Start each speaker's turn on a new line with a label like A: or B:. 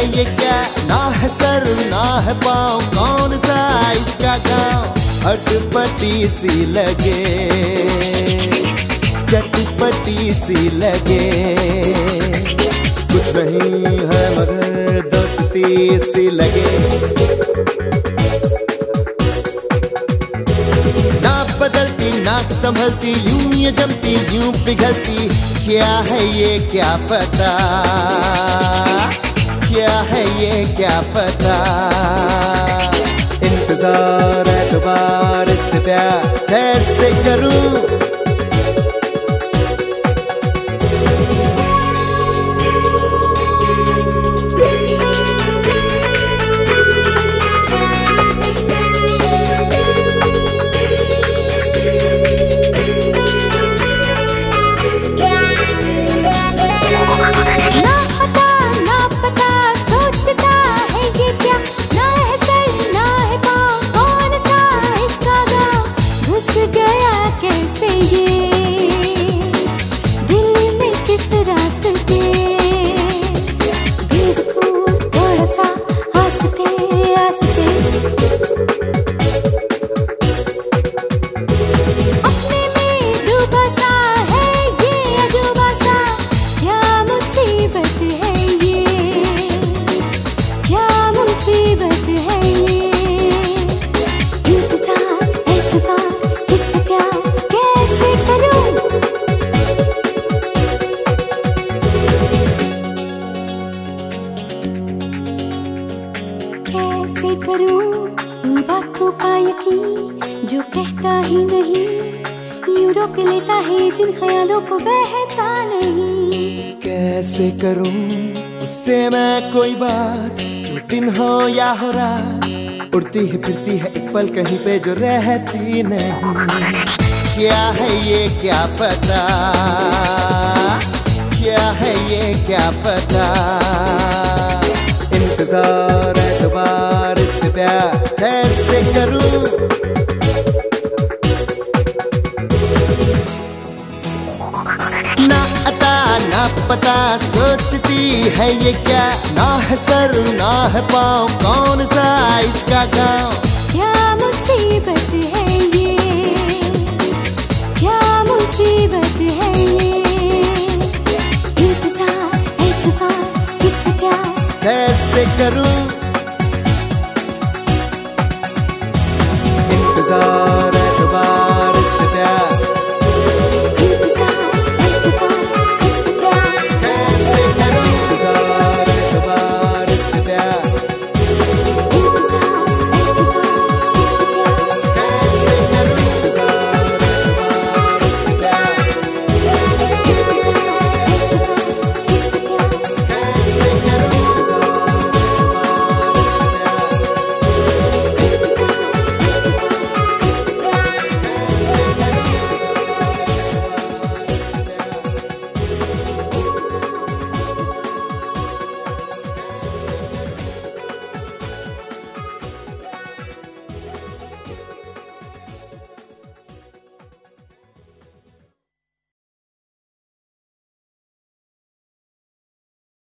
A: ये क्या, ना है सर ना है पाँव, कौन सा इसका गाँव। अटपटी सी लगे, चटपटी सी लगे, कुछ नहीं है मगर दोस्ती सी लगे। ना बदलती ना संभलती, यूं ये जमती यूं पिघलती, क्या है ये क्या पता, क्या है ये क्या पता। इंतजार एतबार से प्यार कैसे करूं,
B: कैसे करूं इन बातों का यकीन, जो कहता ही नहीं यूं रोक लेता है जिन ख्यालों को बहता नहीं।
A: कैसे करूं उससे मैं कोई बात, जो दिन हो या हो रात, उड़ती है फिरती है एक पल कहीं पे जो रहती नहीं। क्या है ये क्या पता, क्या है ये क्या पता। इंतजार एतबार से प्यार कैसे करूं, ना अता ना पता, सोचती है ये क्या, ना है सर ना है पाँव, कौन सा इसका गाँव।